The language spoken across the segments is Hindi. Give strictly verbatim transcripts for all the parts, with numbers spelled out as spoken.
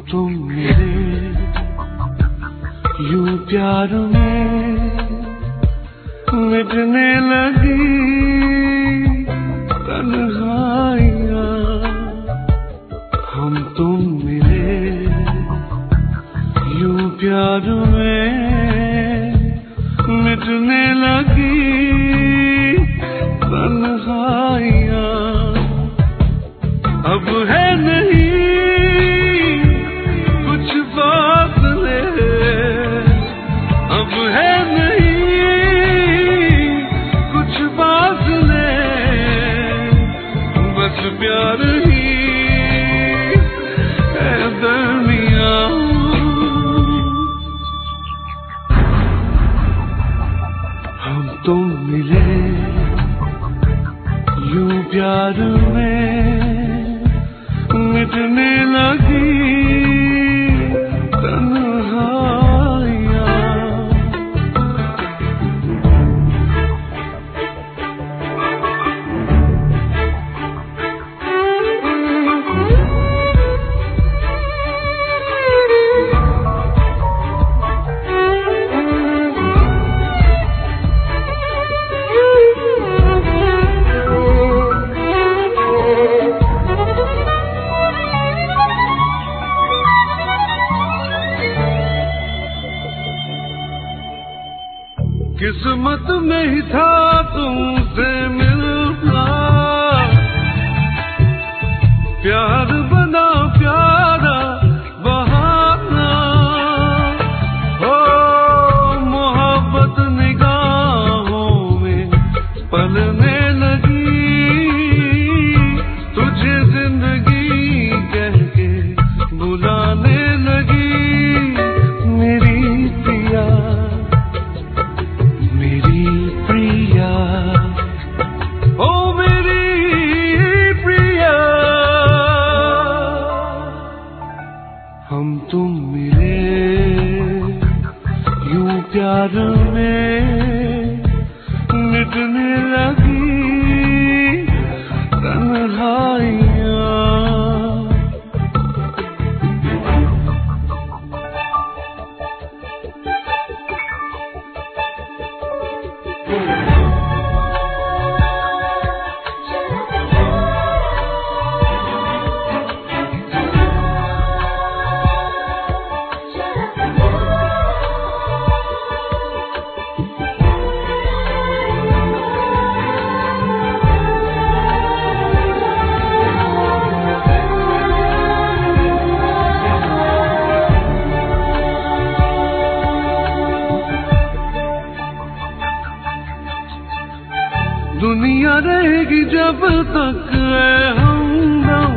तुम मेरे यूं प्यार में मिटने लगी तन्हाइयाँ। हम तुम मिले यूं प्यार में मिटने लगी तन्हाइयाँ। अब है नहीं कुछ फासले, अब है नहीं कुछ फासले, बस प्यार ही है दरमियाँ। हम तुम मिले यूं प्यार में मिटने लगी तन्हाइयाँ। किस्मत में ही था तुमसे मिलना, प्यार बना प्यारा बहाना। हो मोहब्बत निगाहों में पलने लगी, तुझे जिंदगी कह के बुलाने लगी। मेरी पिया मेरी प्रिया, ओ मेरी प्रिया। हम तुम मिले यूं प्यार में मिटने लगी तन्हाइयाँ। दुनिया रहेगी जब तक हम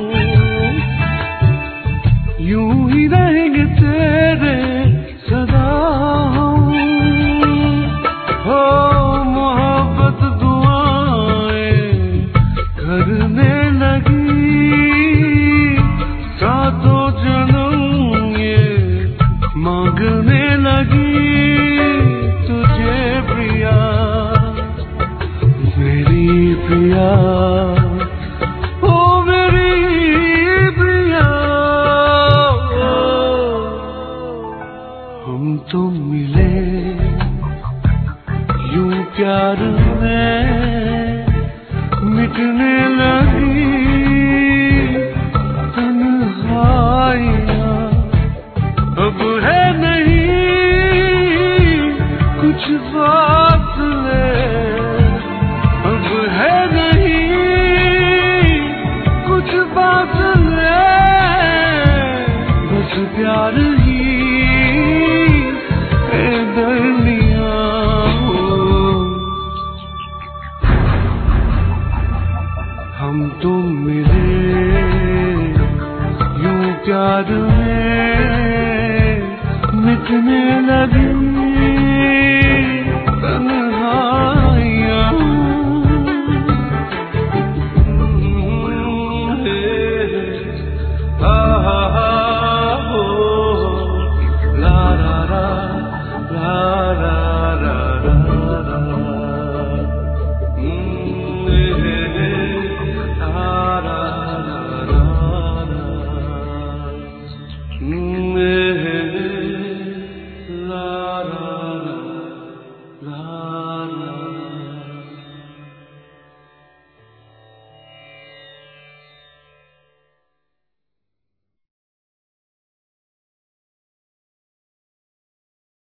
यूं ही रहेंगे तेरे सदा हम। हो मोहब्बत दुआएं करने लगी, सातों जन्म ये मांगने लगी। तुझे प्रिया मेरी प्रिया, ओ मेरी प्रिया। हम तुम मिले यूं प्यार में मिटने लगी तन्हाइयाँ। अब है नहीं कुछ फासले, अब है नहीं कुछ फासले, बस प्यार ही है दरमियाँ। हम तुम मिले यूं प्यार में मिटने लगी